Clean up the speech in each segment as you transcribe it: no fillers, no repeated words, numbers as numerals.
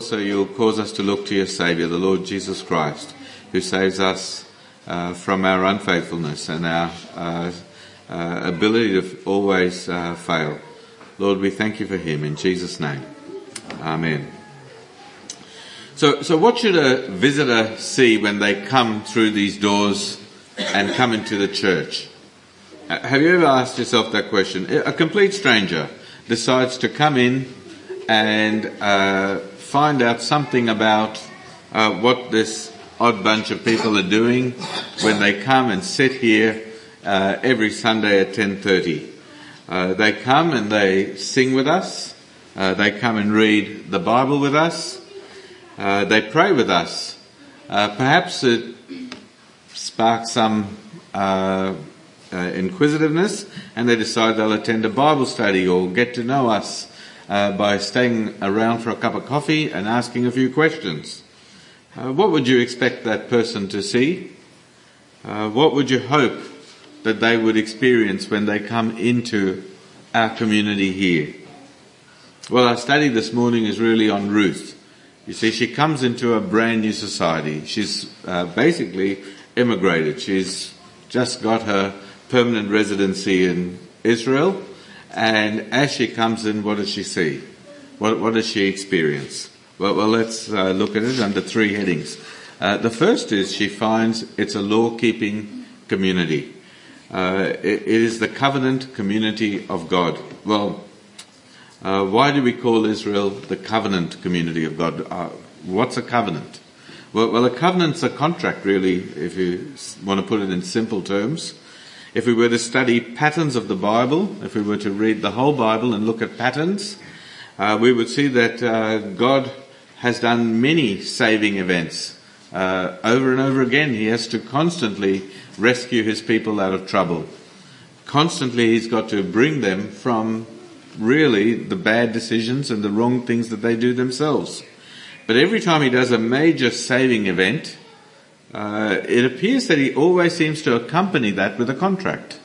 also you'll cause us to look to your Saviour, the Lord Jesus Christ, who saves us from our unfaithfulness and our ability to always fail. Lord, we thank you for him in Jesus' name. Amen. So what should a visitor see when they come through these doors and come into the church? Have you ever asked yourself that question? A complete stranger decides to come in and find out something about what this odd bunch of people are doing when they come and sit here every Sunday at 10:30. They come and they sing with us. They come and read the Bible with us. They pray with us. Perhaps it sparks some inquisitiveness, and they decide they'll attend a Bible study or get to know us by staying around for a cup of coffee and asking a few questions. What would you expect that person to see? What would you hope that they would experience when they come into our community here? Well, our study this morning is really on Ruth. You see, she comes into a brand new society. She's basically immigrated. She's just got her permanent residency in Israel. And as she comes in, what does she see? What does she experience? Well, let's look at it under three headings. The first is she finds it's a law-keeping community. It is the covenant community of God. Well, why do we call Israel the covenant community of God? What's a covenant? Well, a covenant's a contract, really, if you want to put it in simple terms. If we were to study patterns of the Bible, if we were to read the whole Bible and look at patterns, we would see that God has done many saving events. Over and over again, he has to constantly rescue his people out of trouble. Constantly, he's got to bring them from really the bad decisions and the wrong things that they do themselves. But every time he does a major saving event, it appears that he always seems to accompany that with a contract.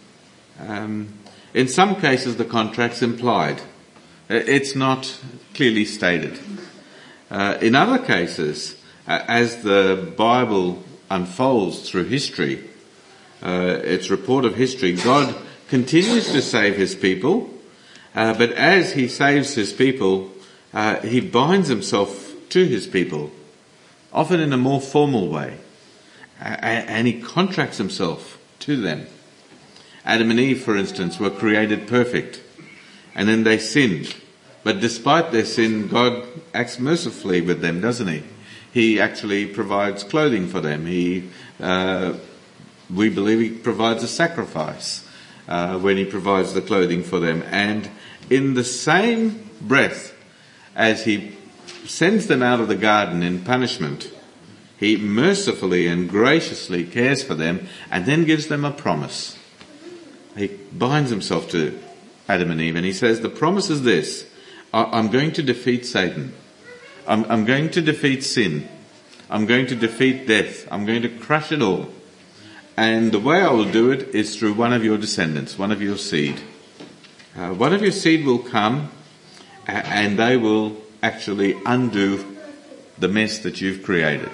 In some cases, the contract's implied. It's not clearly stated. In other cases, as the Bible unfolds through history, its report of history, God continues to save his people, but as he saves his people, he binds himself to his people, often in a more formal way, and he contracts himself to them. Adam and Eve, for instance, were created perfect, and then they sinned. But despite their sin, God acts mercifully with them, doesn't he? He actually provides clothing for them. We believe he provides a sacrifice when he provides the clothing for them. And in the same breath as he sends them out of the garden in punishment, he mercifully and graciously cares for them and then gives them a promise. He binds himself to Adam and Eve and he says, the promise is this: I'm going to defeat Satan. I'm going to defeat sin. I'm going to defeat death. I'm going to crush it all. And the way I will do it is through one of your descendants, one of your seed. One of your seed will come and they will actually undo the mess that you've created.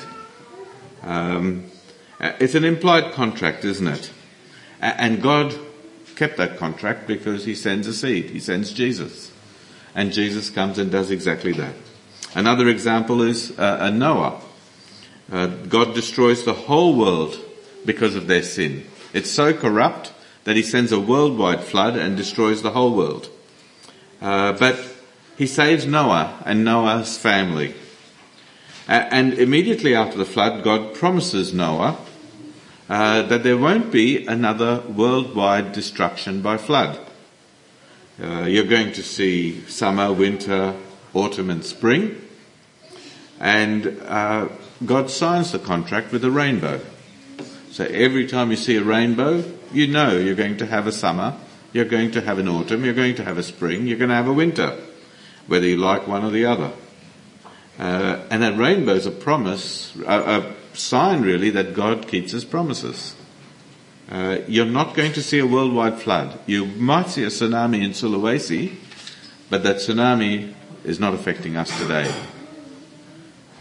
It's an implied contract, isn't it? And God kept that contract because he sends a seed. He sends Jesus. And Jesus comes and does exactly that. Another example is Noah. God destroys the whole world because of their sin. It's so corrupt that he sends a worldwide flood and destroys the whole world. But he saves Noah and Noah's family. And immediately after the flood, God promises Noah that there won't be another worldwide destruction by flood. You're going to see summer, winter, autumn and spring. And God signs the contract with a rainbow. So every time you see a rainbow, you know you're going to have a summer, you're going to have an autumn, you're going to have a spring, you're going to have a winter, whether you like one or the other. And that rainbow is a promise, a sign really that God keeps his promises. You're not going to see a worldwide flood. You might see a tsunami in Sulawesi, but that tsunami is not affecting us today.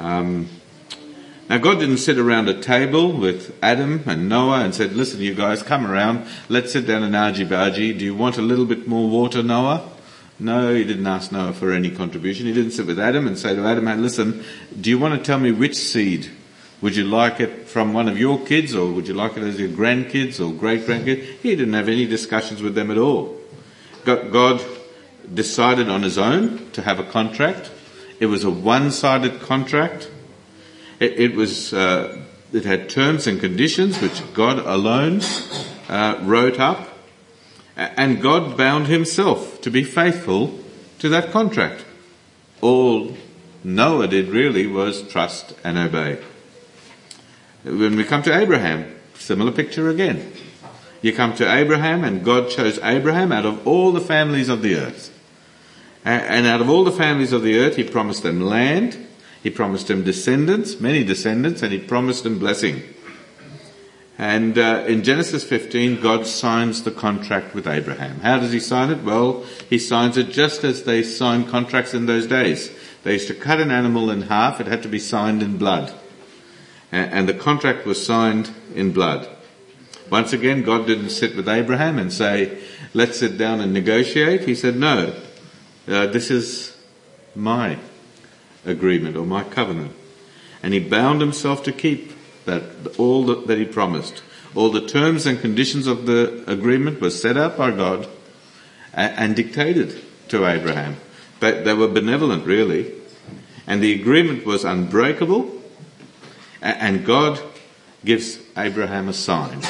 Now God didn't sit around a table with Adam and Noah and said, listen, you guys, come around, let's sit down and argy-bargy. Do you want a little bit more water, Noah? No, he didn't ask Noah for any contribution. He didn't sit with Adam and say to Adam, hey, listen, do you want to tell me which seed? Would you like it from one of your kids, or would you like it as your grandkids or great-grandkids? He didn't have any discussions with them at all. God decided on his own to have a contract. It was a one-sided contract. It had terms and conditions which God alone wrote up. And God bound himself to be faithful to that contract. All Noah did really was trust and obey. When we come to Abraham, similar picture again. You come to Abraham, and God chose Abraham out of all the families of the earth. And out of all the families of the earth, he promised them land, he promised them descendants, many descendants, and he promised them blessing. And in Genesis 15, God signs the contract with Abraham. How does he sign it? Well, he signs it just as they signed contracts in those days. They used to cut an animal in half. It had to be signed in blood. And the contract was signed in blood. Once again, God didn't sit with Abraham and say, let's sit down and negotiate. He said, no, this is my agreement or my covenant. And he bound himself to keep all that he promised. All the terms and conditions of the agreement were set out by God and dictated to Abraham. They were benevolent, really. And the agreement was unbreakable. And God gives Abraham a sign.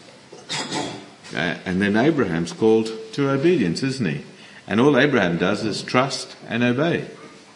And then Abraham's called to obedience, isn't he? And all Abraham does is trust and obey.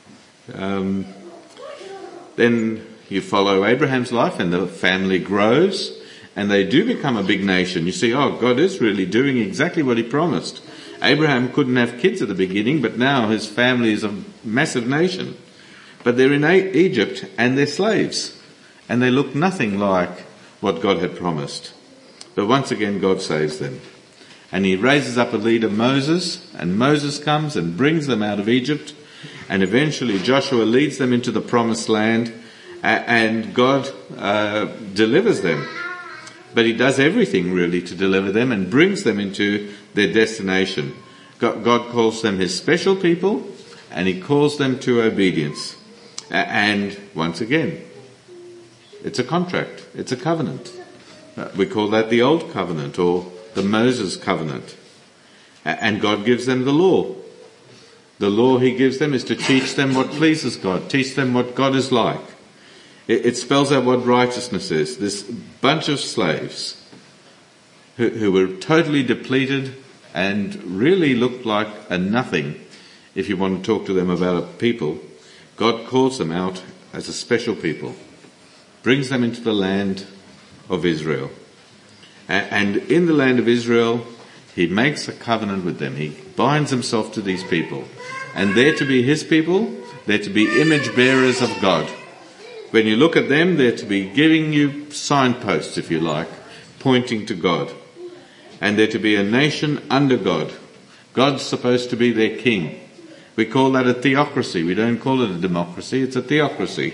Then you follow Abraham's life, and the family grows, and they do become a big nation. You see, God is really doing exactly what he promised. Abraham couldn't have kids at the beginning, but now his family is a massive nation. But they're in Egypt, and they're slaves, and they look nothing like what God had promised. But once again, God saves them. And he raises up a leader, Moses, and Moses comes and brings them out of Egypt, and eventually Joshua leads them into the promised land, and God delivers them. But he does everything really to deliver them and brings them into their destination. God calls them his special people, and he calls them to obedience. And once again, it's a contract, it's a covenant. We call that the Old Covenant or the Moses Covenant. And God gives them the law. The law he gives them is to teach them what pleases God, teach them what God is like. It spells out what righteousness is. This bunch of slaves who were totally depleted and really looked like a nothing if you want to talk to them about a people, God calls them out as a special people, brings them into the land of Israel. And in the land of Israel, he makes a covenant with them. He binds himself to these people. And they're to be his people. They're to be image bearers of God. When you look at them, they're to be giving you signposts, if you like, pointing to God. And they're to be a nation under God. God's supposed to be their king. We call that a theocracy. We don't call it a democracy. It's a theocracy.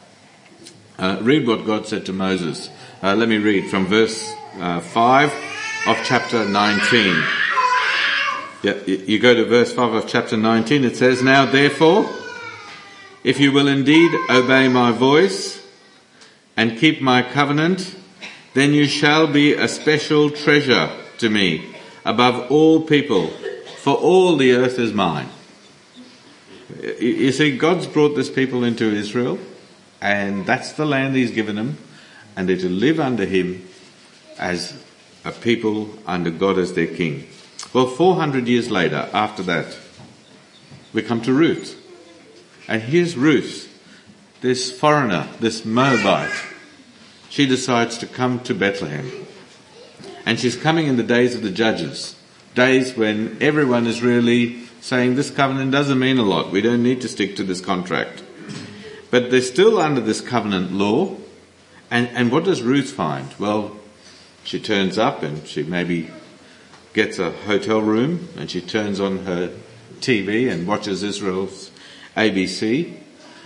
Read what God said to Moses. Let me read from verse 5 of chapter 19. You go to verse 5 of chapter 19. It says, "Now therefore, if you will indeed obey my voice and keep my covenant, then you shall be a special treasure to me above all people, for all the earth is mine." You see, God's brought this people into Israel, and that's the land he's given them, and they're to live under him as a people under God as their king. Well, 400 years later, after that, we come to Ruth. And here's Ruth, this foreigner, this Moabite. She decides to come to Bethlehem. And she's coming in the days of the judges, days when everyone is really saying this covenant doesn't mean a lot. We don't need to stick to this contract. But they're still under this covenant law. And what does Ruth find? Well, she turns up and she maybe gets a hotel room and she turns on her TV and watches Israel's ABC.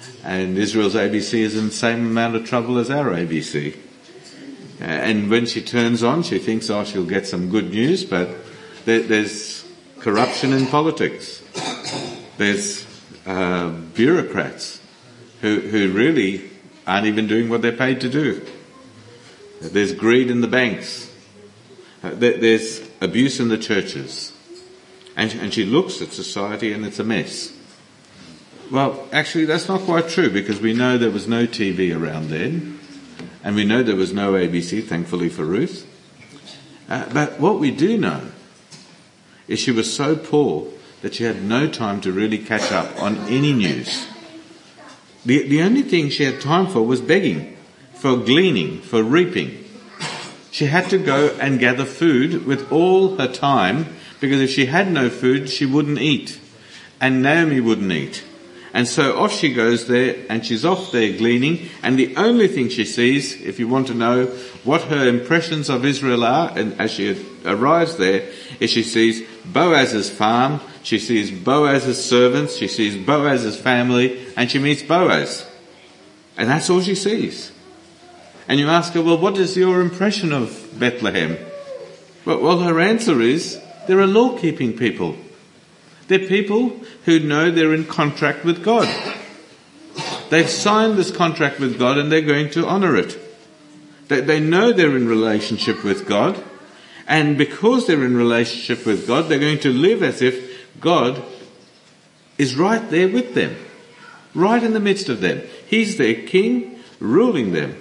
And Israel's ABC is in the same amount of trouble as our ABC. And when she turns on, she thinks, she'll get some good news, but there's corruption in politics. There's bureaucrats who really aren't even doing what they're paid to do. There's greed in the banks. There's abuse in the churches. And she looks at society and it's a mess. Well, actually that's not quite true, because we know there was no TV around then. And we know there was no ABC, thankfully for Ruth. But what we do know is she was so poor that she had no time to really catch up on any news. The only thing she had time for was begging, for gleaning, for reaping. She had to go and gather food with all her time, because if she had no food, she wouldn't eat. And Naomi wouldn't eat. And so off she goes there, and she's off there gleaning, and the only thing she sees, if you want to know what her impressions of Israel are, and as she arrives there, is she sees Boaz's farm, she sees Boaz's servants, she sees Boaz's family, and she meets Boaz. And that's all she sees. And you ask her, well, what is your impression of Bethlehem? Well, her answer is, they're a law-keeping people. They're people who know they're in contract with God. They've signed this contract with God and they're going to honour it. They know they're in relationship with God, and because they're in relationship with God, they're going to live as if God is right there with them, right in the midst of them. He's their king, ruling them.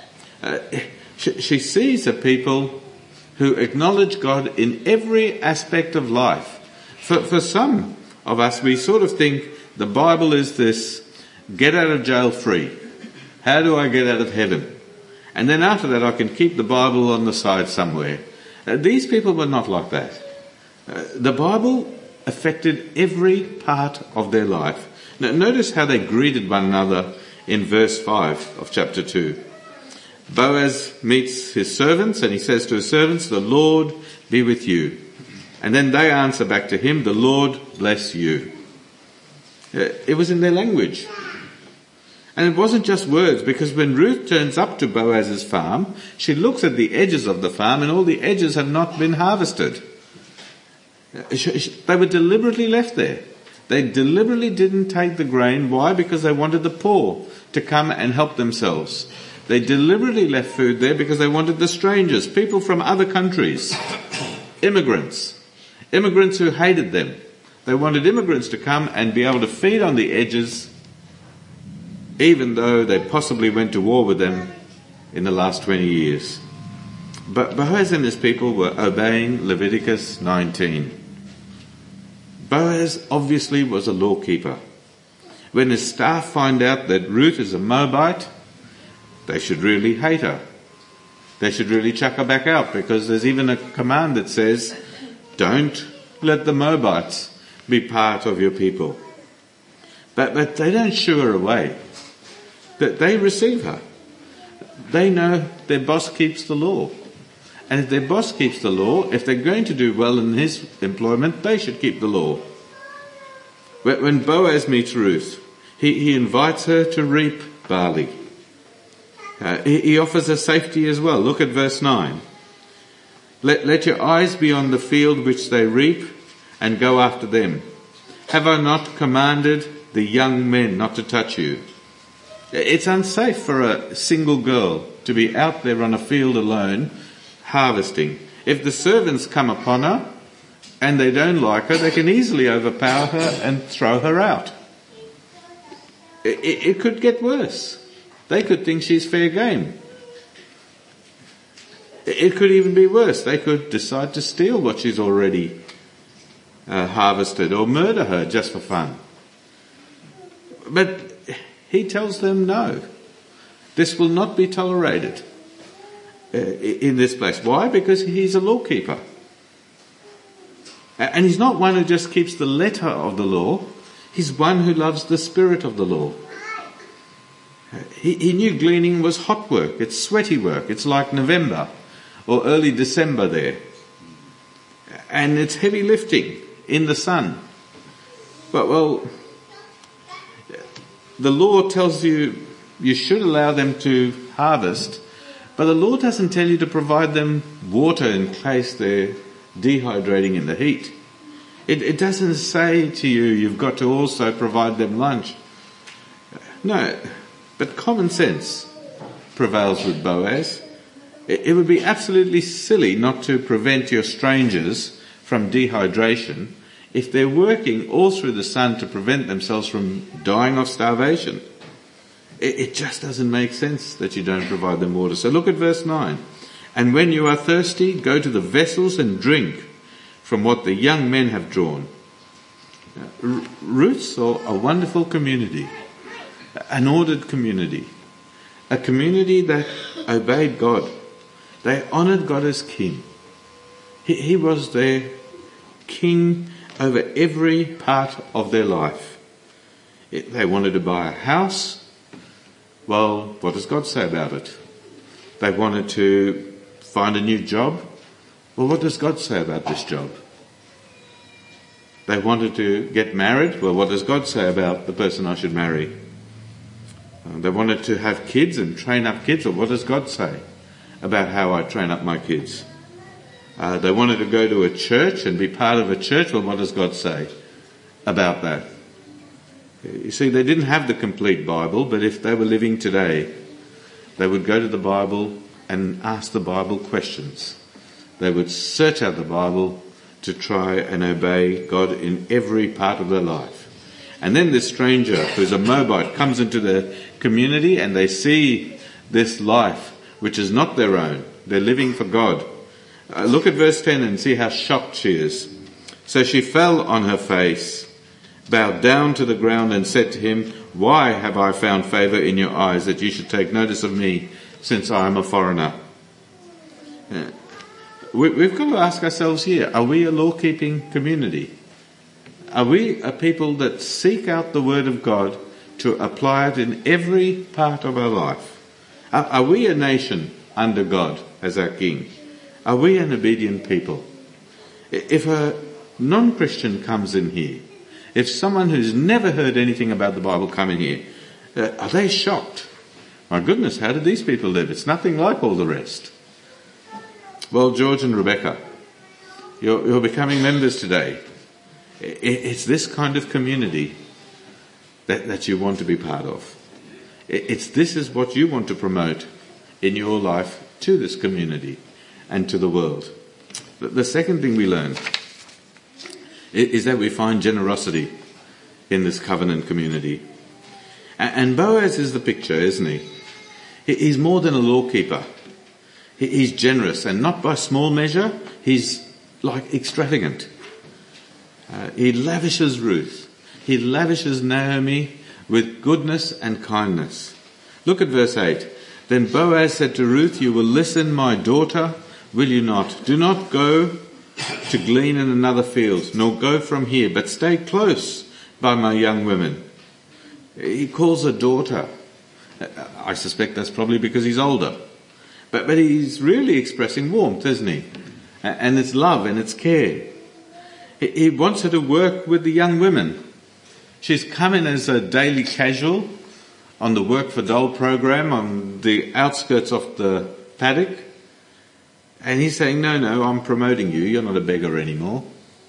She sees a people who acknowledge God in every aspect of life. For some of us, we sort of think the Bible is this get out of jail free. How do I get out of heaven? And then after that I can keep the Bible on the side somewhere. These people were not like that. The Bible affected every part of their life. Now, notice how they greeted one another in verse 5 of chapter 2. Boaz meets his servants and he says to his servants, "The Lord be with you." And then they answer back to him, "The Lord bless you." It was in their language. And it wasn't just words, because when Ruth turns up to Boaz's farm, she looks at the edges of the farm and all the edges have not been harvested. They were deliberately left there. They deliberately didn't take the grain. Why? Because they wanted the poor to come and help themselves. They deliberately left food there because they wanted the strangers, people from other countries, immigrants who hated them. They wanted immigrants to come and be able to feed on the edges, even though they possibly went to war with them in the last 20 years. But Boaz and his people were obeying Leviticus 19. Boaz obviously was a law-keeper. When his staff find out that Ruth is a Moabite, they should really hate her. They should really chuck her back out, because there's even a command that says, don't let the Moabites be part of your people. But they don't shoo her away. That they receive her. They know their boss keeps the law. And if their boss keeps the law, if they're going to do well in his employment, they should keep the law. When Boaz meets Ruth, he invites her to reap barley. He offers her safety as well. Look at verse 9. Let your eyes be on the field which they reap, and go after them. Have I not commanded the young men not to touch you? It's unsafe for a single girl to be out there on a field alone, harvesting. If the servants come upon her and they don't like her, they can easily overpower her and throw her out. It could get worse. They could think she's fair game. It could even be worse. They could decide to steal what she's already harvested, or murder her just for fun. But he tells them no. This will not be tolerated in this place. Why? Because he's a law keeper. And he's not one who just keeps the letter of the law. He's one who loves the spirit of the law. He knew gleaning was hot work. It's sweaty work. It's like November or early December there. And it's heavy lifting in the sun. But, well, the law tells you you should allow them to harvest, but the law doesn't tell you to provide them water in case they're dehydrating in the heat. It doesn't say to you you've got to also provide them lunch. No, but common sense prevails with Boaz. It would be absolutely silly not to prevent your strangers from dehydration if they're working all through the sun to prevent themselves from dying of starvation. It just doesn't make sense that you don't provide them water. So look at verse 9. And when you are thirsty, go to the vessels and drink from what the young men have drawn. Ruth saw a wonderful community, an ordered community, a community that obeyed God. They honoured God as king. He was their king over every part of their life. They wanted to buy a house. Well, what does God say about it? They wanted to find a new job. Well, what does God say about this job? They wanted to get married. Well, what does God say about the person I should marry? They wanted to have kids and train up kids. Well, what does God say about how I train up my kids? They wanted to go to a church and be part of a church. Well, what does God say about that? You see, they didn't have the complete Bible, but if they were living today, they would go to the Bible and ask the Bible questions. They would search out the Bible to try and obey God in every part of their life. And then this stranger, who's a Moabite, comes into the community and they see this life, which is not their own. They're living for God. Look at verse 10 and see how shocked she is. So she fell on her face, bowed down to the ground and said to him, "Why have I found favour in your eyes that you should take notice of me, since I am a foreigner?" We've got to ask ourselves here, are we a law-keeping community? Are we a people that seek out the Word of God to apply it in every part of our life? Are we a nation under God as our King? Are we an obedient people? If a non-Christian comes in here, if someone who's never heard anything about the Bible come in here, are they shocked? My goodness, how did these people live? It's nothing like all the rest. Well, George and Rebecca, you're becoming members today. It's this kind of community that you want to be part of. This is what you want to promote in your life to this community and to the world. The second thing we learn is that we find generosity in this covenant community. And Boaz is the picture, isn't he? He's more than a lawkeeper. He's generous, and not by small measure. He's like extravagant. He lavishes Ruth. He lavishes Naomi with goodness and kindness. Look at verse 8. Then Boaz said to Ruth, "You will listen, my daughter, will you not? Do not go to glean in another field, nor go from here, but stay close by my young women." He calls her daughter. I suspect that's probably because he's older. But he's really expressing warmth, isn't he? And it's love and it's care. He wants her to work with the young women. She's come in as a daily casual on the Work for Dole program on the outskirts of the paddock. And he's saying, no, I'm promoting you. You're not a beggar anymore.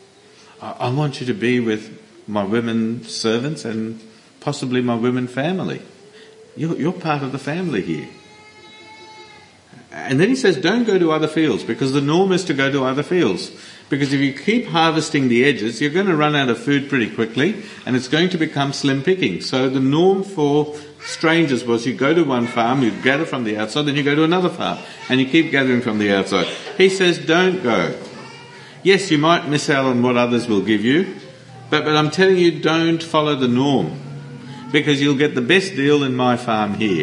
I want you to be with my women servants and possibly my women family. You're part of the family here. And then he says, don't go to other fields, because the norm is to go to other fields. Because if you keep harvesting the edges, you're going to run out of food pretty quickly, and it's going to become slim picking. So the norm for strangers was you go to one farm, you gather from the outside, then you go to another farm, and you keep gathering from the outside. He says, don't go. Yes, you might miss out on what others will give you, but I'm telling you, don't follow the norm, because you'll get the best deal in my farm here.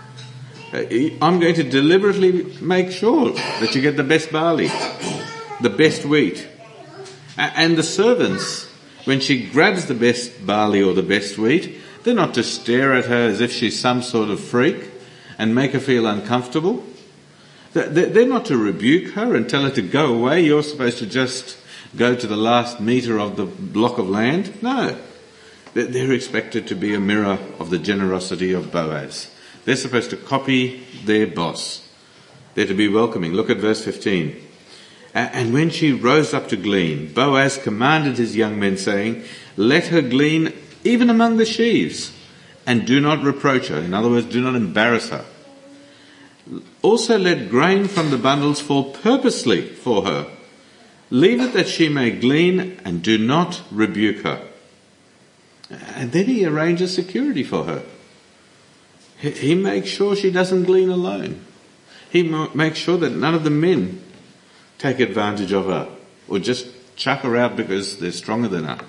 I'm going to deliberately make sure that you get the best barley, the best wheat. And the servants, when she grabs the best barley or the best wheat, they're not to stare at her as if she's some sort of freak and make her feel uncomfortable. They're not to rebuke her and tell her to go away. You're supposed to just go to the last metre of the block of land. No. They're expected to be a mirror of the generosity of Boaz. They're supposed to copy their boss. They're to be welcoming. Look at verse 15. And when she rose up to glean, Boaz commanded his young men, saying, let her glean even among the sheaves, and do not reproach her. In other words, do not embarrass her. Also let grain from the bundles fall purposely for her. Leave it that she may glean, and do not rebuke her. And then he arranges security for her. He makes sure she doesn't glean alone. He makes sure that none of the men take advantage of her or just chuck her out because they're stronger than her.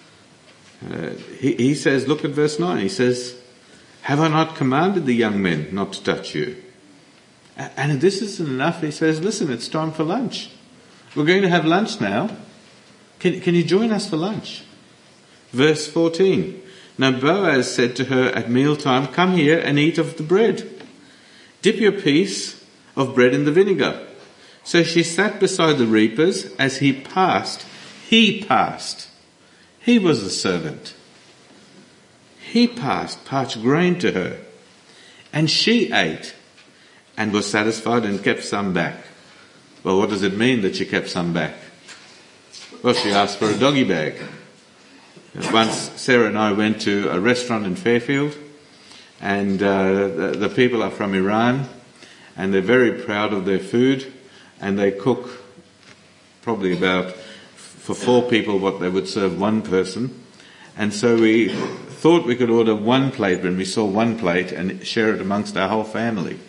He says, look at verse 9, he says, have I not commanded the young men not to touch you? And if this isn't enough, he says, listen, it's time for lunch. We're going to have lunch now. Can you join us for lunch? Verse 14. Now Boaz said to her at mealtime, come here and eat of the bread. Dip your piece of bread in the vinegar. So she sat beside the reapers. As he passed. He was the servant. He passed parched grain to her. And she ate and was satisfied and kept some back. Well, what does it mean that she kept some back? Well, she asked for a doggy bag. Once Sarah and I went to a restaurant in Fairfield, and the people are from Iran, and they're very proud of their food, and they cook probably about for 4 people what they would serve one person. And so we thought we could order one plate when we saw one plate and share it amongst our whole family.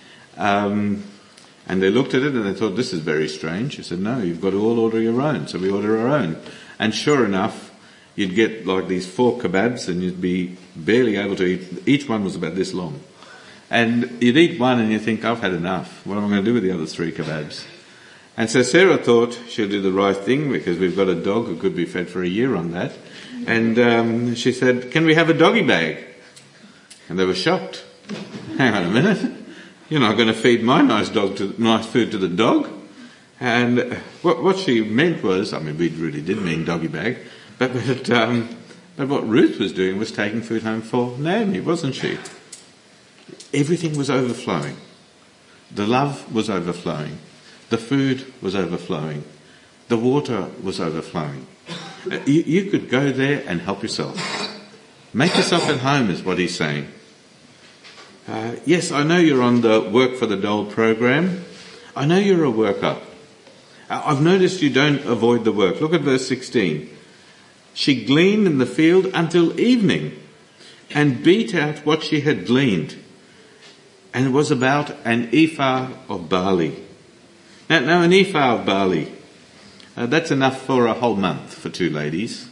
And they looked at it and they thought, this is very strange. I said, no, you've got to all order your own. So we order our own. And sure enough, you'd get like these 4 kebabs and you'd be barely able to eat. Each one was about this long. And you'd eat one and you think, I've had enough. What am I going to do with the other 3 kebabs? And so Sarah thought she'll do the right thing because we've got a dog who could be fed for a year on that. And she said, can we have a doggy bag? And they were shocked. Hang on a minute. You're not going to feed my nice food to the dog? And what she meant was, I mean, we really did mean doggy bag, but what Ruth was doing was taking food home for Naomi, wasn't she? Everything was overflowing. The love was overflowing. The food was overflowing. The water was overflowing. You could go there and help yourself. Make yourself at home is what he's saying. Yes, I know you're on the Work for the Dole program. I know you're a worker. I've noticed you don't avoid the work. Look at verse 16. She gleaned in the field until evening and beat out what she had gleaned. And it was about an ephah of barley. Now an ephah of barley, that's enough for a whole month for 2 ladies.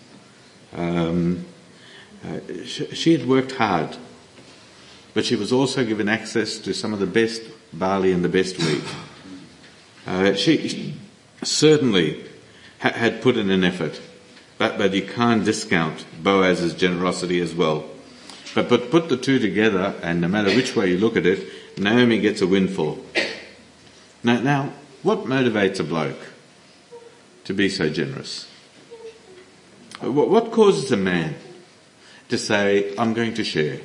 She had worked hard, but she was also given access to some of the best barley and the best wheat. She certainly had put in an effort, but you can't discount Boaz's generosity as well. But put the 2 together, and no matter which way you look at it, Naomi gets a windfall. Now, what motivates a bloke to be so generous? What causes a man to say, I'm going to share?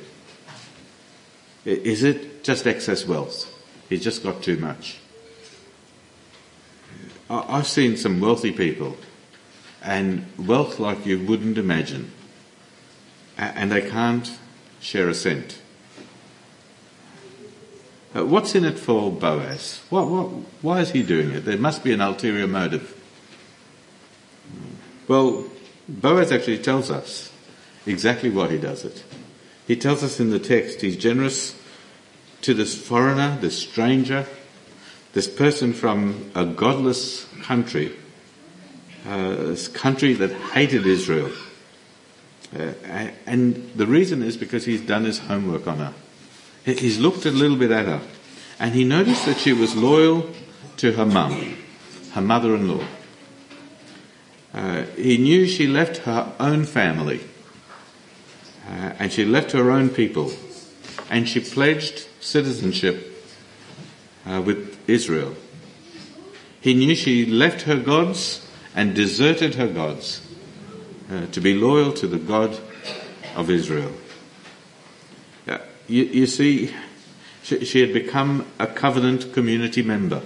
Is it just excess wealth? He's just got too much. I've seen some wealthy people, and wealth like you wouldn't imagine, and they can't share a cent. What's in it for Boaz? Why is he doing it? There must be an ulterior motive. Well, Boaz actually tells us exactly why he does it. He tells us in the text he's generous to this foreigner, this stranger, this person from a godless country, this country that hated Israel. And the reason is because he's done his homework on her. He's looked a little bit at her, and he noticed that she was loyal to her mum, her mother-in-law. He knew she left her own family, and she left her own people, and she pledged citizenship with Israel. He knew she left her gods and deserted her gods to be loyal to the God of Israel. You see, she had become a covenant community member.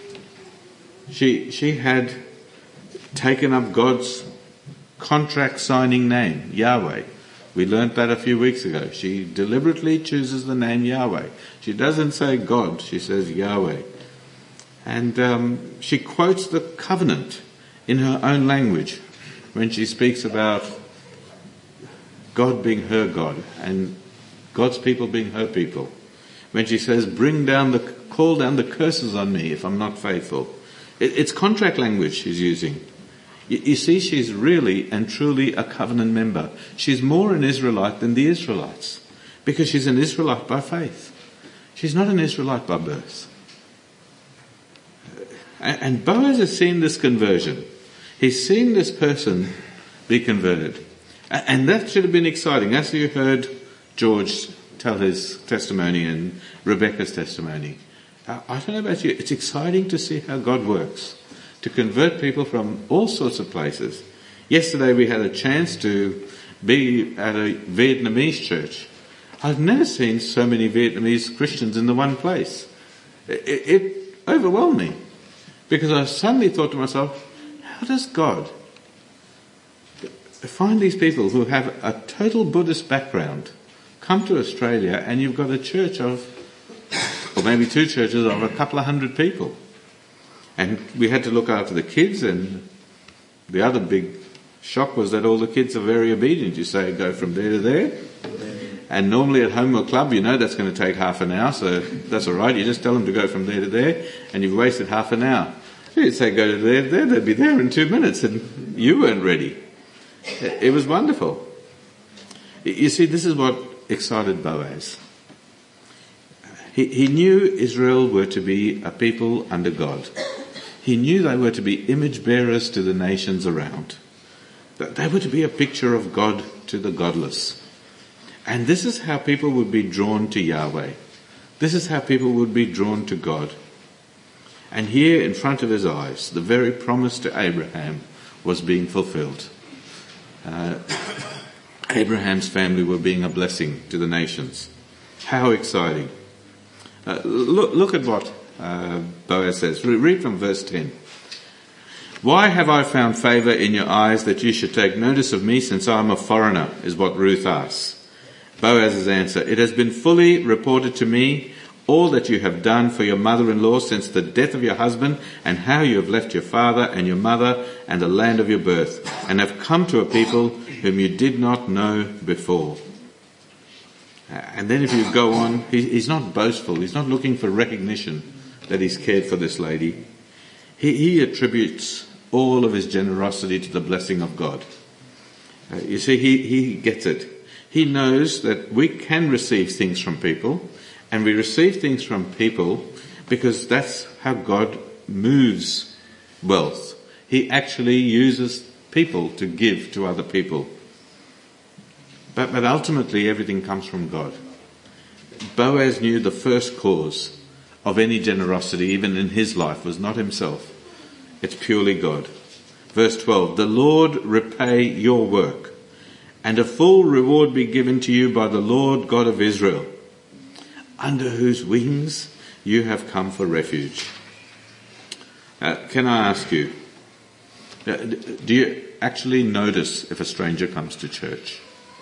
She had taken up God's contract signing name, Yahweh. We learnt that a few weeks ago. She deliberately chooses the name Yahweh. She doesn't say God, she says Yahweh. And she quotes the covenant in her own language when she speaks about God being her God and God's people being her people. When she says, call down the curses on me if I'm not faithful. It's contract language she's using. You see, she's really and truly a covenant member. She's more an Israelite than the Israelites because she's an Israelite by faith. She's not an Israelite by birth. And Boaz has seen this conversion. He's seen this person be converted. And that should have been exciting. As you heard George tell his testimony and Rebecca's testimony. I don't know about you, it's exciting to see how God works, to convert people from all sorts of places. Yesterday we had a chance to be at a Vietnamese church. I've never seen so many Vietnamese Christians in the one place. It overwhelmed me because I suddenly thought to myself, how does God find these people who have a total Buddhist background come to Australia and you've got a church of, or maybe two churches of a couple of hundred people? And we had to look after the kids, and the other big shock was that all the kids are very obedient. You say, go from there to there. And normally at home or club, you know that's going to take half an hour, so that's all right. You just tell them to go from there to there, and you've wasted half an hour. You'd say, go to there, they'd be there in 2 minutes, and you weren't ready. It was wonderful. You see, this is what excited Boaz. He knew Israel were to be a people under God. He knew they were to be image bearers to the nations around. That they were to be a picture of God to the godless. And this is how people would be drawn to Yahweh. This is how people would be drawn to God. And here in front of his eyes, the very promise to Abraham was being fulfilled. Abraham's family were being a blessing to the nations. How exciting. Look at what Boaz says. Read from verse 10. Why have I found favour in your eyes that you should take notice of me since I am a foreigner, is what Ruth asks. Boaz's answer, it has been fully reported to me all that you have done for your mother-in-law since the death of your husband, and how you have left your father and your mother and the land of your birth, and have come to a people whom you did not know before. And then if you go on, he's not boastful. He's not looking for recognition that he's cared for this lady. He attributes all of his generosity to the blessing of God. You see, he gets it. He knows that we can receive things from people, and we receive things from people because that's how God moves wealth. He actually uses people to give to other people. But ultimately everything comes from God. Boaz knew the first cause of any generosity, even in his life, was not himself. It's purely God. Verse 12, the Lord repay your work, and a full reward be given to you by the Lord God of Israel, under whose wings you have come for refuge. Can I ask you, do you actually notice if a stranger comes to church?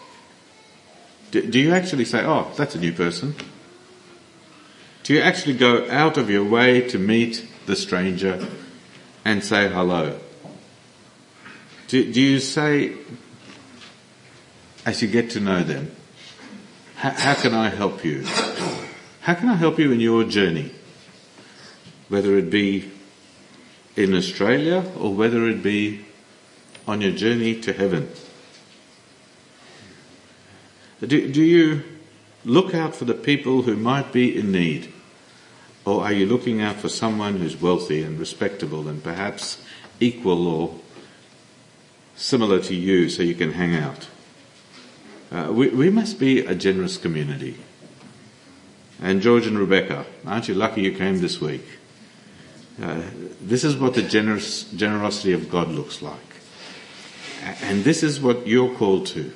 Do you actually say, oh, that's a new person? Do you actually go out of your way to meet the stranger and say hello? Do you say, as you get to know them, how can I help you? How can I help you in your journey? Whether it be in Australia or whether it be on your journey to heaven. Do you look out for the people who might be in need? Or are you looking out for someone who's wealthy and respectable and perhaps equal or similar to you so you can hang out? We must be a generous community. And George and Rebecca, aren't you lucky you came this week? This is what the generosity of God looks like. And this is what you're called to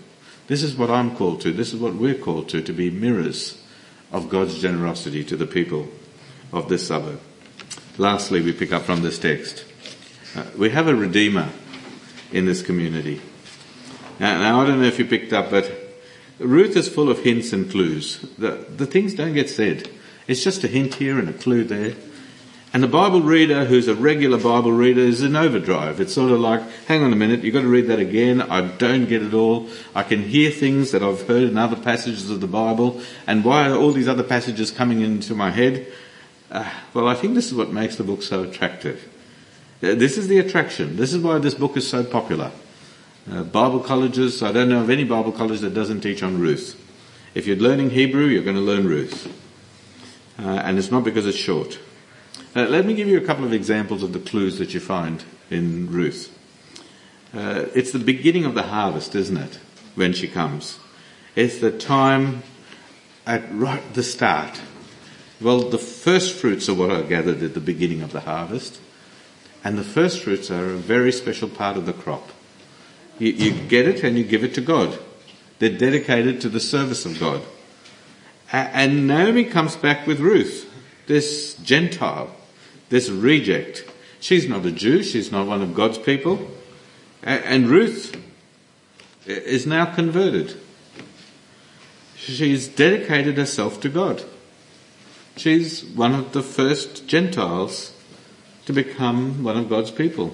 This is what I'm called to. This is what we're called to be mirrors of God's generosity to the people of this suburb. Lastly, we pick up from this text. We have a Redeemer in this community. Now, I don't know if you picked up, but Ruth is full of hints and clues. The things don't get said. It's just a hint here and a clue there. And the Bible reader, who's a regular Bible reader, is in overdrive. It's sort of like, hang on a minute, you've got to read that again. I don't get it all. I can hear things that I've heard in other passages of the Bible. And why are all these other passages coming into my head? Well, I think this is what makes the book so attractive. This is the attraction. This is why this book is so popular. Bible colleges, I don't know of any Bible college that doesn't teach on Ruth. If you're learning Hebrew, you're going to learn Ruth. And it's not because it's short. Let me give you a couple of examples of the clues that you find in Ruth. It's the beginning of the harvest, isn't it, when she comes? It's the time at right the start. Well, the first fruits are what are gathered at the beginning of the harvest. And the first fruits are a very special part of the crop. You get it and you give it to God. They're dedicated to the service of God. And Naomi comes back with Ruth, this Gentile, this reject. She's not a Jew, she's not one of God's people. And Ruth is now converted. She's dedicated herself to God. She's one of the first Gentiles to become one of God's people.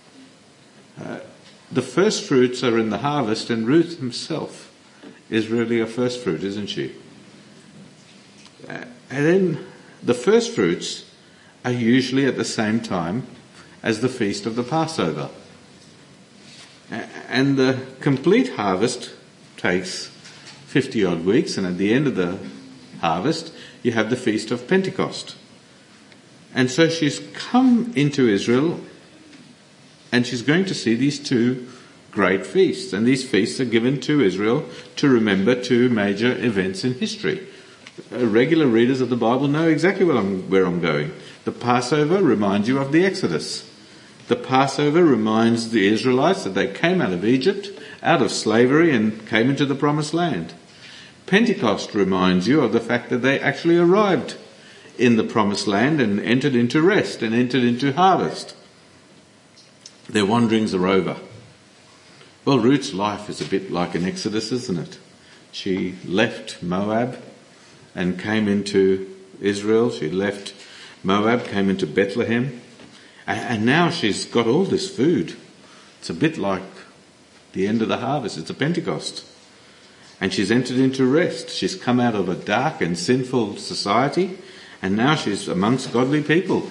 The first fruits are in the harvest, and Ruth himself is really a first fruit, isn't she? And then the first fruits are usually at the same time as the feast of the Passover. And the complete harvest takes 50 odd weeks, and at the end of the harvest you have the feast of Pentecost. And so she's come into Israel and she's going to see these two great feasts. And these feasts are given to Israel to remember two major events in history. Regular readers of the Bible know exactly where I'm going. The Passover reminds you of the Exodus. The Passover reminds the Israelites that they came out of Egypt, out of slavery, and came into the Promised Land. Pentecost reminds you of the fact that they actually arrived in the Promised Land and entered into rest and entered into harvest. Their wanderings are over. Well, Ruth's life is a bit like an Exodus, isn't it? She left Moab and came into Israel. She left Moab, came into Bethlehem. And now she's got all this food. It's a bit like the end of the harvest. It's a Pentecost. And she's entered into rest. She's come out of a dark and sinful society, and now she's amongst godly people.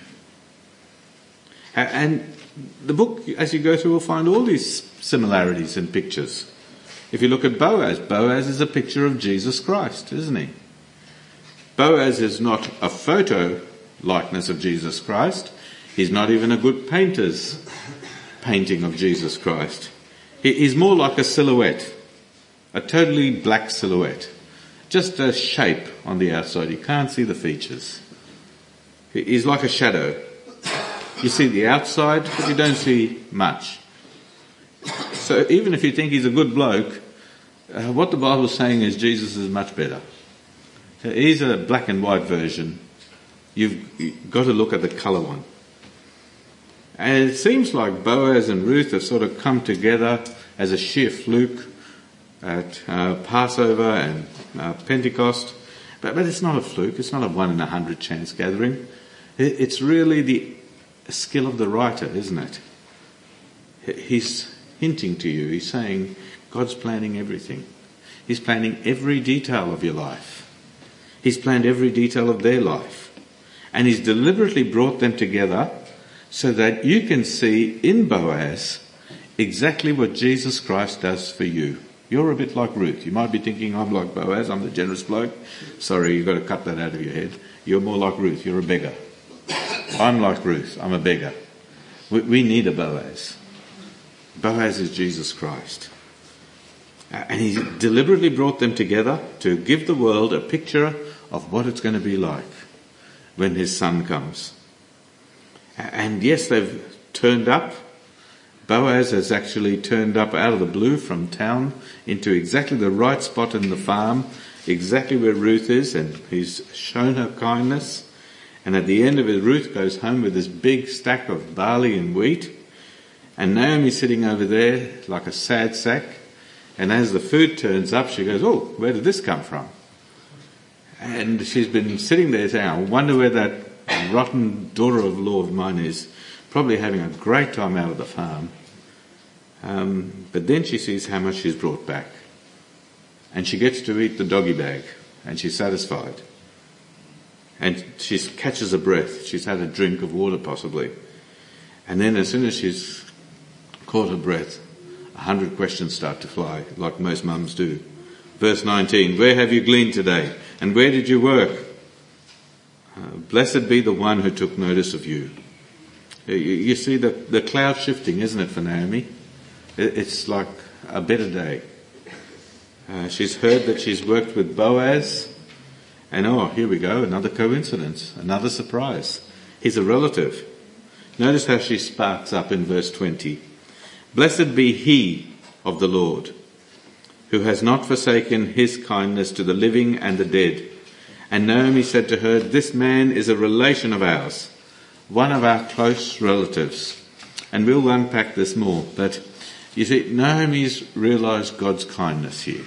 And the book, as you go through, will find all these similarities and pictures. If you look at Boaz, Boaz is a picture of Jesus Christ, isn't he? Boaz is not a photo likeness of Jesus Christ. He's not even a good painter's painting of Jesus Christ. He's more like a silhouette, a totally black silhouette. Just a shape on the outside. You can't see the features. He's like a shadow. You see the outside, but you don't see much. So even if you think he's a good bloke, what the Bible's saying is Jesus is much better. He's a black and white version. You've got to look at the colour one. And it seems like Boaz and Ruth have sort of come together as a sheer fluke at Passover and Pentecost. But it's not a fluke. It's not a 1 in 100 chance gathering. It's really the skill of the writer, isn't it? He's hinting to you. He's saying God's planning everything. He's planning every detail of your life. He's planned every detail of their life. And he's deliberately brought them together so that you can see in Boaz exactly what Jesus Christ does for you. You're a bit like Ruth. You might be thinking, I'm like Boaz, I'm the generous bloke. Sorry, you've got to cut that out of your head. You're more like Ruth, you're a beggar. I'm like Ruth, I'm a beggar. We need a Boaz. Boaz is Jesus Christ. And he deliberately brought them together to give the world a picture of what it's going to be like when his son comes. And yes, they've turned up. Boaz has actually turned up out of the blue from town into exactly the right spot in the farm, exactly where Ruth is, and he's shown her kindness. And at the end of it, Ruth goes home with this big stack of barley and wheat, and Naomi's sitting over there like a sad sack. And as the food turns up, she goes, "Oh, where did this come from?" And she's been sitting there saying, "I wonder where that rotten daughter-in-law of mine is, probably having a great time out of the farm." But then she sees how much she's brought back. And she gets to eat the doggy bag, and she's satisfied. And she catches a breath. She's had a drink of water possibly. And then as soon as she's caught her breath, 100 questions start to fly, like most mums do. Verse 19, "Where have you gleaned today? And where did you work? Blessed be the one who took notice of you." You see the cloud shifting, isn't it, for Naomi? It's like a better day. She's heard that she's worked with Boaz, and here we go, another coincidence, another surprise. He's a relative. Notice how she sparks up in verse 20. "Blessed be he of the Lord, who has not forsaken his kindness to the living and the dead." And Naomi said to her, "This man is a relation of ours, one of our close relatives." And we'll unpack this more, but you see, Naomi's realised God's kindness here.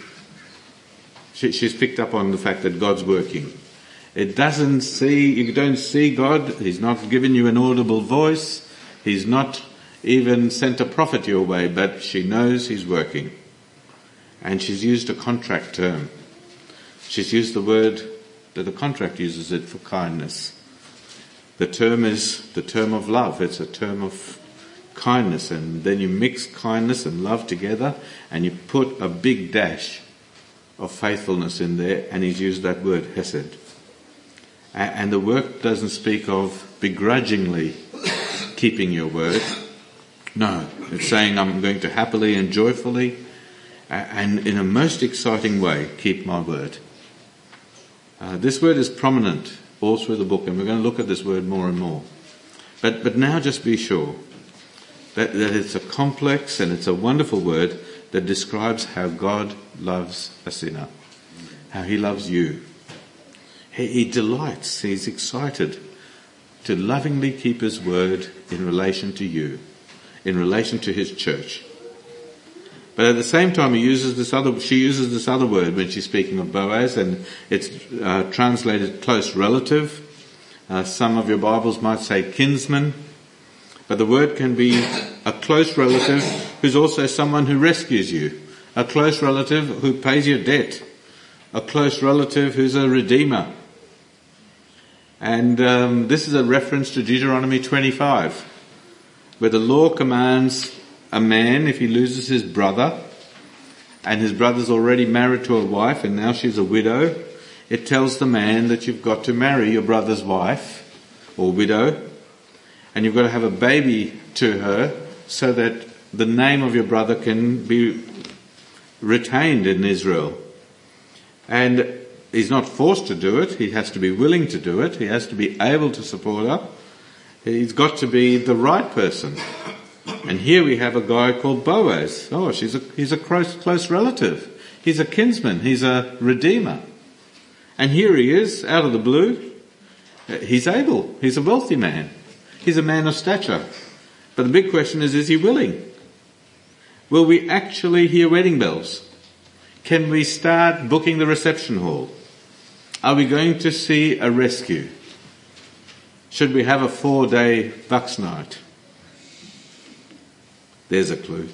She's picked up on the fact that God's working. You don't see God. He's not given you an audible voice. He's not even sent a prophet your way, but she knows he's working. And she's used a contract term. She's used the word that the contract uses it for kindness. The term is the term of love. It's a term of kindness, and then you mix kindness and love together and you put a big dash of faithfulness in there, and he's used that word, hesed. And the work doesn't speak of begrudgingly keeping your word. No, it's saying I'm going to happily and joyfully and in a most exciting way keep my word. This word is prominent all through the book, and we're going to look at this word more and more. But now just be sure that it's a complex and it's a wonderful word that describes how God loves a sinner, how he loves you. He delights, he's excited to lovingly keep his word in relation to you, in relation to his church. But at the same time, she uses this other word when she's speaking of Boaz, and it's translated close relative. Some of your Bibles might say kinsman. But the word can be a close relative who's also someone who rescues you, a close relative who pays your debt, a close relative who's a redeemer. And this is a reference to Deuteronomy 25, where the law commands a man, if he loses his brother, and his brother's already married to a wife and now she's a widow, it tells the man that you've got to marry your brother's wife or widow, and you've got to have a baby to her so that the name of your brother can be retained in Israel. And he's not forced to do it. He has to be willing to do it. He has to be able to support her. He's got to be the right person. And here we have a guy called Boaz. He's a close relative. He's a kinsman. He's a redeemer. And here he is, out of the blue. He's able. He's a wealthy man. He's a man of stature. But the big question is he willing? Will we actually hear wedding bells? Can we start booking the reception hall? Are we going to see a rescue? Should we have a 4-day bucks night? There's a clue.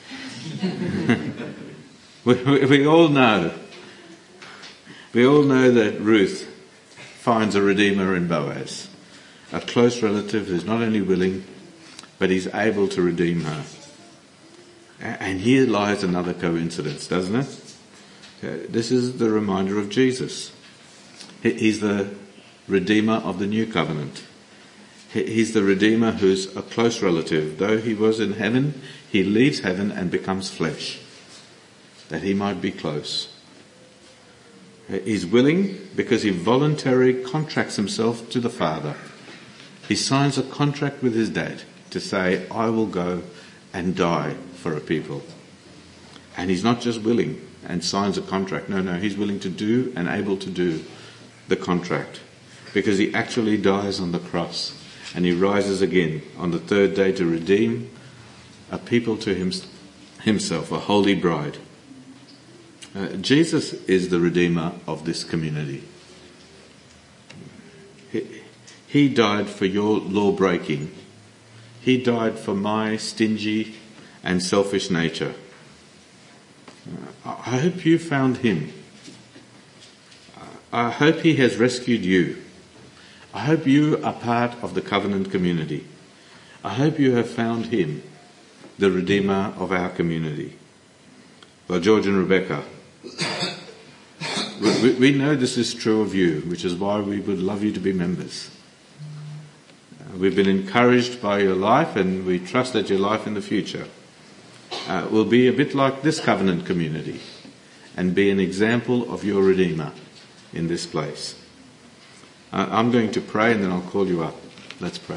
we all know. We all know that Ruth finds a redeemer in Boaz. A close relative who's not only willing, but he's able to redeem her. And here lies another coincidence, doesn't it? This is the reminder of Jesus. He's the Redeemer of the New Covenant. He's the Redeemer who's a close relative. Though he was in heaven, he leaves heaven and becomes flesh, that he might be close. He's willing because he voluntarily contracts himself to the Father. He signs a contract with his dad to say, I will go and die for a people. And he's not just willing and signs a contract. No, he's willing to do and able to do the contract, because he actually dies on the cross and he rises again on the third day to redeem a people to himself, a holy bride. Jesus is the Redeemer of this community. He died for your law breaking. He died for my stingy and selfish nature. I hope you found him. I hope he has rescued you. I hope you are part of the covenant community. I hope you have found him, the Redeemer of our community. Well, George and Rebecca, we know this is true of you, which is why we would love you to be members. We've been encouraged by your life, and we trust that your life in the future will be a bit like this covenant community and be an example of your Redeemer in this place. I'm going to pray and then I'll call you up. Let's pray.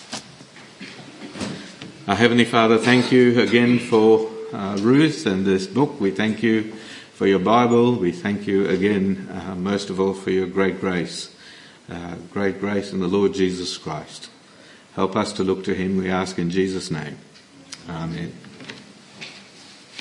Our Heavenly Father, thank you again for Ruth and this book. We thank you for your Bible. We thank you again, most of all, for your great grace in the Lord Jesus Christ. Help us to look to him, we ask in Jesus' name. Amen.